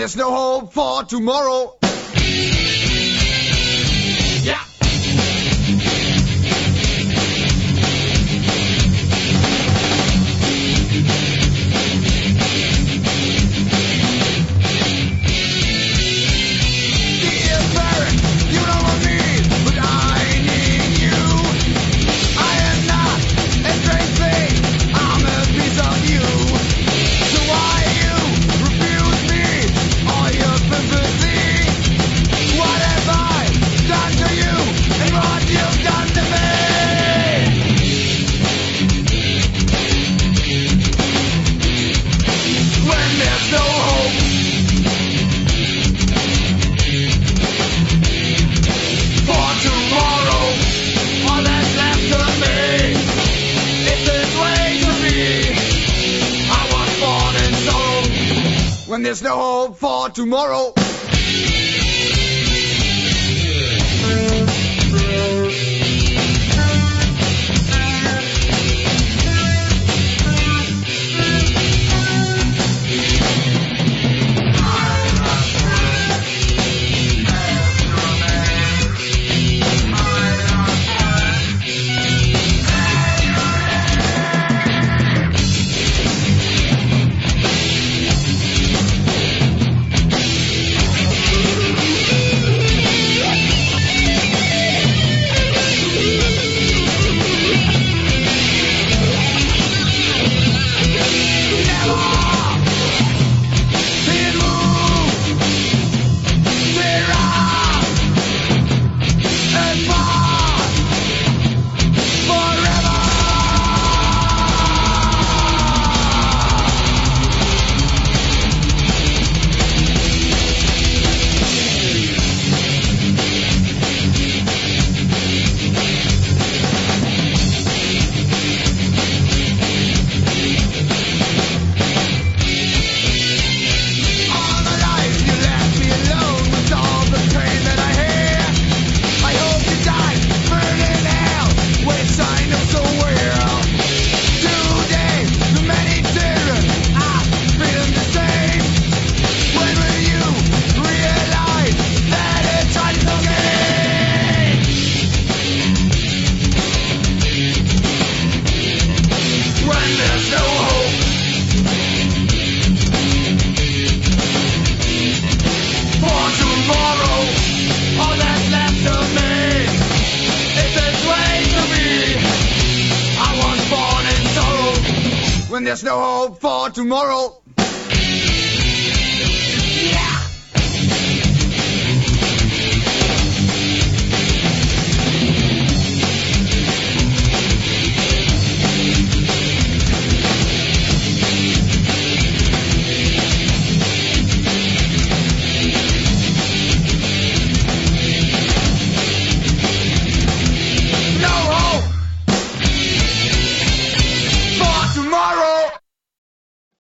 there's no hope for tomorrow. Yeah. Dear parent, you don't want me, but I need you. I am not a strange thing, I'm a piece of you. So why you refuse me all your sympathy? What have I done to you and what you've done to me? When there's no hope for tomorrow, all that's left of me is this way to be. I was born in sorrow. When there's no hope for tomorrow. When there's no hope for tomorrow.